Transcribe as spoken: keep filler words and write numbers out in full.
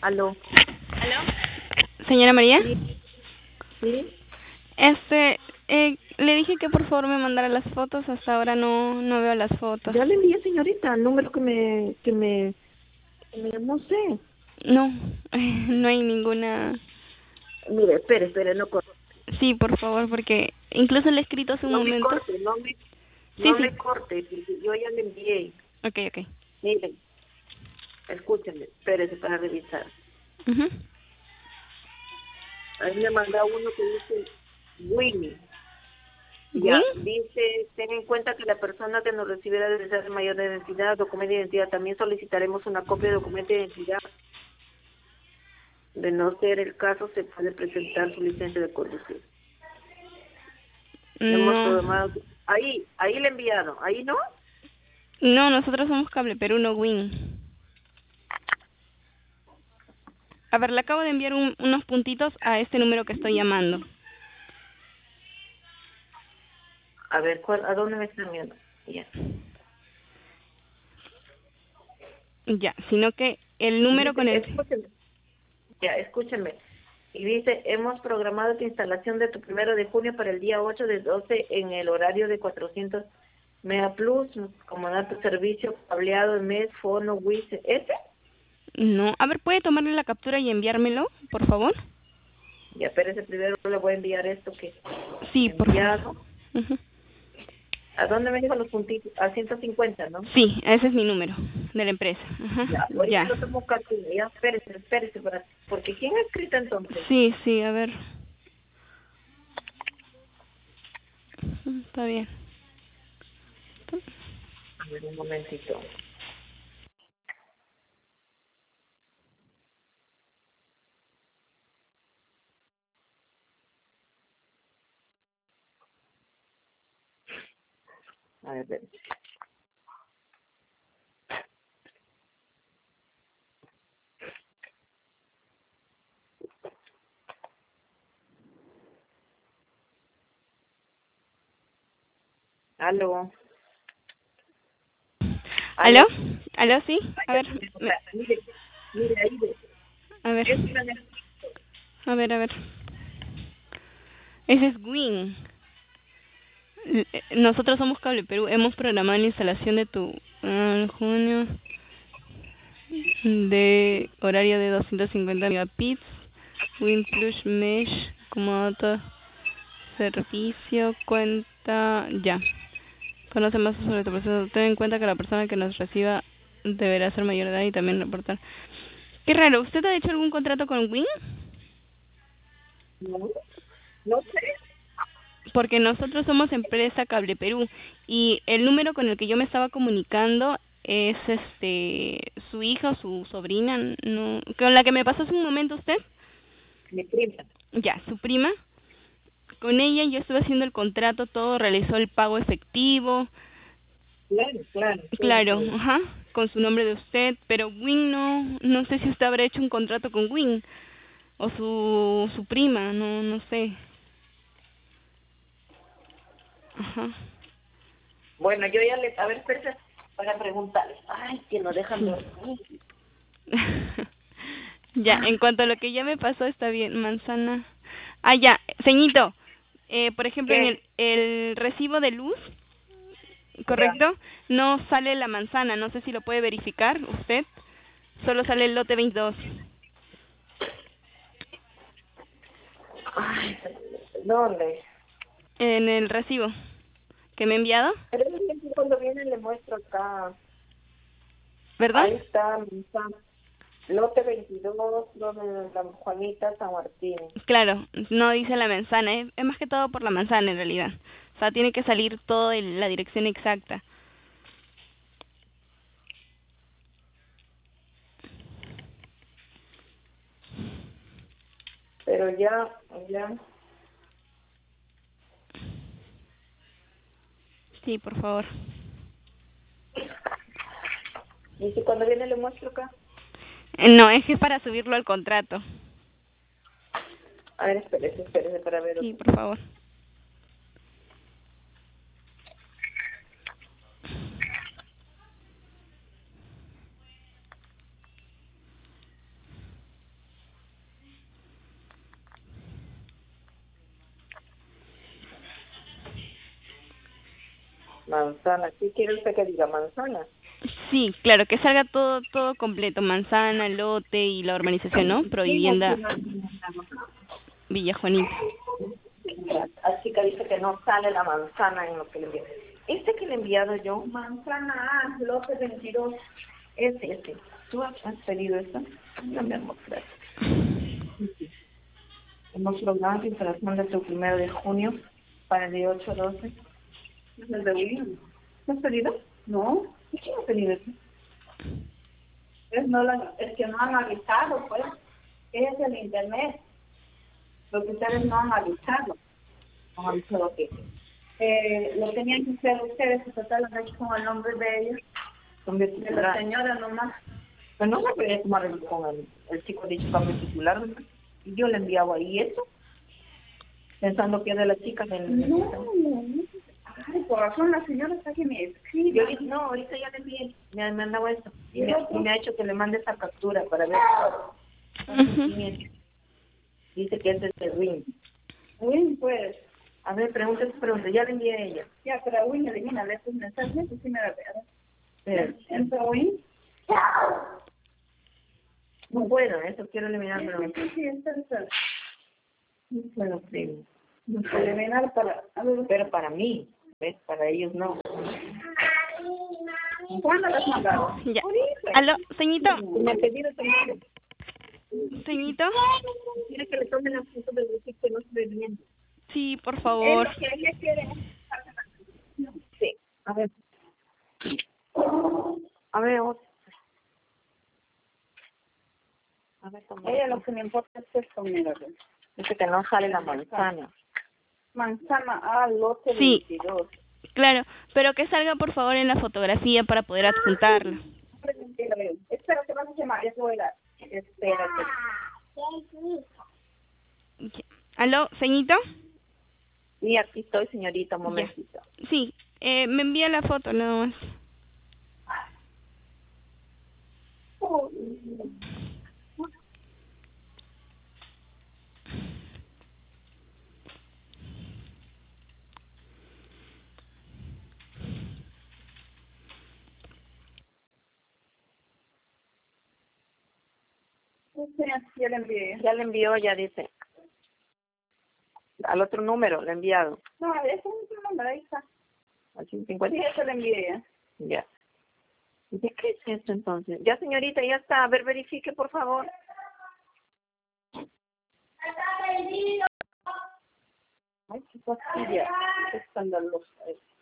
Aló. ¿Aló? Señora María. Sí, sí. Este, eh, le dije que por favor me mandara las fotos. Hasta ahora no no veo las fotos. Ya le envié, señorita, el número que me, que me, que me, no sé. No, no hay ninguna. Mire, espere, espere, no corte. Sí, por favor, porque incluso le he escrito hace un No me momento. corte, no me, Sí, no sí. me corte, porque yo ya le envié. Okay, okay. Miren, escúchenme, espérese para revisar. Mhm. Ahí me manda uno que dice Winnie. ¿Win? Ya, dice, ten en cuenta que la persona que nos recibiera debe ser mayor de identidad, documento de identidad. También solicitaremos una copia de documento de identidad. De no ser el caso, se puede presentar su licencia de conducir. Hemos No. programado. Ahí, ahí le he enviado. Ahí no. No, nosotros somos Cable Perú, no Win. A ver, le acabo de enviar un- unos puntitos a este número que estoy llamando. A ver, ¿cuál, ¿a dónde me están viendo? Ya. Ya, sino que el número Dice, con el... escúcheme. Ya, escúcheme. Y dice, hemos programado tu instalación de tu primero de junio para el día ocho de doce en el horario de cuatrocientos Mega Plus, como dato servicio, cableado, M E S, fono, Wis. ¿Ese? No, a ver, ¿puede tomarle la captura y enviármelo, por favor? Ya, pero ese primero le voy a enviar esto que Sí, he por favor. enviado. Ujú. ¿A dónde me dijo los puntitos? A ciento cincuenta, ¿no? Sí, ese es mi número de la empresa. Ajá, Ya, ahorita ya. lo tomo captura. Ya, espérese, espérese. Para... Porque ¿quién ha escrito entonces? Sí, sí, a ver. Ujú, está bien. A ver, un momentito. A ver, espérese. Aló. ¿Aló? Aló. ¿Aló? Sí. A Vaya, ver, o me- sea, mire, mire ahí ve. a ver, Eso está en el- a ver, a ver. Ese es Win. L- eh, Nosotros somos Cable Perú. Hemos programado la instalación de tu ah, en junio de horario de doscientos cincuenta megabits. Win Plus Mesh como dato servicio cuenta ya. Conoce más sobre tu proceso. Ten en cuenta que la persona que nos reciba deberá ser mayor de edad y también reportar. Qué raro, ¿usted ha hecho algún contrato con Win? No, no sé. Porque nosotros somos empresa Cable Perú y el número con el que yo me estaba comunicando es este su hija o su sobrina, no, con la que me pasó hace un momento usted, Mi prima. ya, su prima. Con ella yo estuve haciendo el contrato, todo, realizó el pago efectivo, Claro, claro, todo, claro, todo. ajá, con su nombre de usted, pero Win no, no sé si usted habrá hecho un contrato con Win o su su prima, no no sé. Ajá. Bueno, yo ya le... A ver, espérese para preguntarle. Ay, que no dejan Sí. dormir. Ya, en cuanto a lo que ya me pasó, está bien, manzana. Ah, ya, ceñito. Eh, por ejemplo, en el, ¿Qué? el recibo de luz, Ya. ¿correcto? No sale la manzana, no sé si lo puede verificar usted. Solo sale el lote veintidós. Ay, ¿dónde? En el recibo que me ha enviado, Pero es que cuando viene le muestro acá. ¿verdad? Ahí está, está. Lote veintidós, donde la Juanita San Martín. Claro, no dice la manzana, es, es más que todo por la manzana en realidad. O sea, tiene que salir todo en la dirección exacta. Pero ya, ya. Sí, por favor. Y si cuando viene le muestro acá. Eh, No, es que es para subirlo al contrato. A ver, espérese, espérese para ver Sí, otro. por favor. Manzana, ¿qué quiere usted que diga? Manzana. Sí, claro, que salga todo todo completo, manzana, lote y la urbanización, ¿no? Provivienda Villa Juanita. La chica dice que no sale la manzana en lo que le envié. Este que le he enviado yo, manzana A, lote veintidós, este, este. ¿Tú has pedido esto? No, mi amor, gracias. Hemos logrado la instalación de tu primero de junio para el día ocho doce. ¿Es el de William? ¿No has pedido? No. ¿Y quién ha pedido eso? Es, no la, es que no han avisado, pues. Es el internet. Lo que ustedes no han avisado. No han avisado que eh, lo tenían que hacer ustedes, y tratar de hecho con el nombre de ella. Con de la señora nomás. Pero no se podía tomar el, con el, el chico dicho cambio titular, ¿verdad? Y yo le enviaba ahí eso, pensando que era de la chica del... No, no, no. Ay, por razón la señora está que me escribe. Yo dije, no, ahorita ya le envié, me ha mandado esto. Y me, y me ha hecho que le mande esa captura para ver. Uh-huh. Dice que es de Win. Win, pues. A ver, pregunta, pregunta. Ya le envié a ella. Ya, pero a Win elimina estos mensajes, pues sí me da pena. ¿Entra Win? No puedo, eso quiero eliminar, pero... Sí, sí, sí, está, está. No puedo, sí. No puedo eliminar para... Pero para mí, ¿ves? Para ellos no. ¿Cuándo las mandaron? Ya. Aló, señito. Me ha pedido también. Señito. Quiere que le tomen la foto del reciclo que no se ve bien. Sí, por favor. Es lo que ella quiere. Sí, a ver. A ver, otro. A ver, ¿cómo? Ella lo que me importa es esto, mira. Dice que no sale la manzana. Manzana A, lote Sí, veintidós. Claro, pero que salga por favor en la fotografía para poder adjuntarla. Espera, que vas a llamar, ya te voy a dar. Espérate. ¿Aló, señito? Sí, aquí estoy, señorita, un momentito. Ya. Sí, eh, me envía la foto nada más. Oh. Ya le envié. Ya le envió, ya dice. Al otro número le he enviado. No, ese es otro número, ahí está. Al cincuenta. Sí, eso le envié ya. Ya. ¿De qué es esto entonces? Ya, señorita, ya está. A ver, verifique, por favor. Ay, qué fastidia. Qué escandalosa es.